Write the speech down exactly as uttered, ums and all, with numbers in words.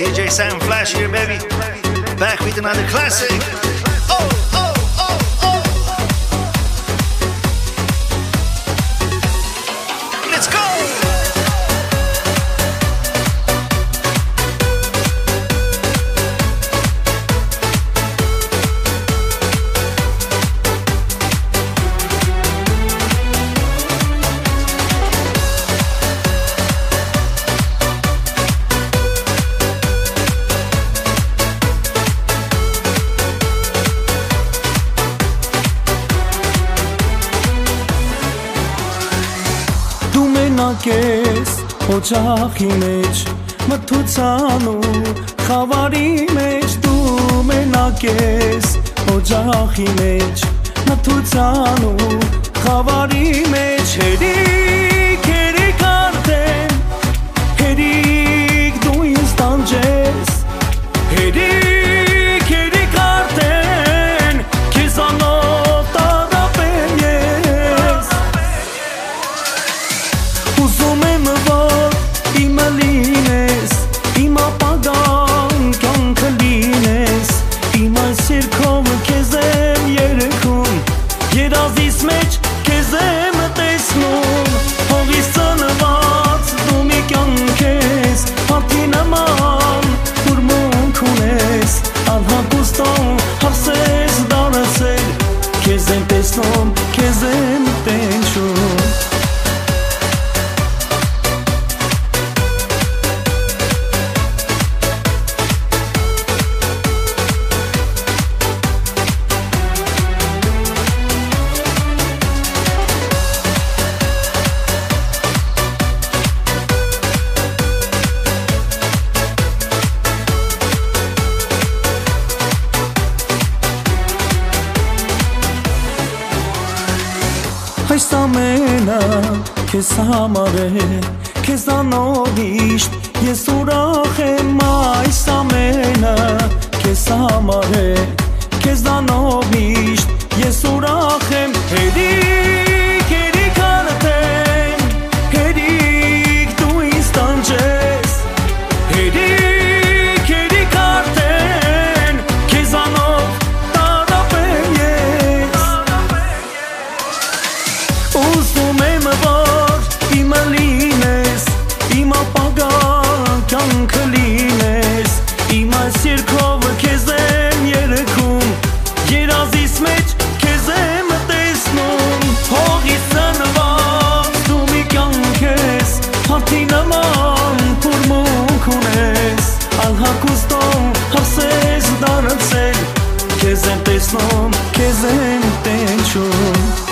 D J Sam Flash here, baby. Back with another classic. Oh, oh, oh, oh. Let's go. Կես օջախի մեջ մթության ու խավարի մեջ դու մենակ ես օջախի մեջ մթության ու խավարի մեջ հերիք հերիք արդեն հերիք դու ինձ տանջես հերիք հերիք արդեն քեզանով տարապեմ ես Ուզում եմ որ իմը լինես իմ ապագան կյանքը լինես իմ այս երգով քեզ եմ երգում երազիս մեջ քեզ եմ տեսնում հողից ծնված դու մի կյանք ես հատի նման ուրմունք ունես անհագուստով հավսես դարասել քեզ եմ տեսնում քեզ եմ տենչում Այս ամենը քեզ համար է քեզանով միշտ ես ուրախ եմ այս ամենը քեզ համար է քեզանով միշտ ես ուրախ եմ հերիք հերիք արդեն հերիք դու ինձ տանջես հերիք հերիք արդեն քեզանով տարապեմ ես Ուզում եմ որ իմը լինես իմ ապագան կյանքը լինես իմ այս երգով քեզ եմ երգում երազիս մեջ քեզ եմ տեսնում հողից ծնված դու մի կյանք ես հատի նման ուրմունք ունես անհագուստով հավսես դարձել քեզ եմ տեսնում քեզ եմ տենչում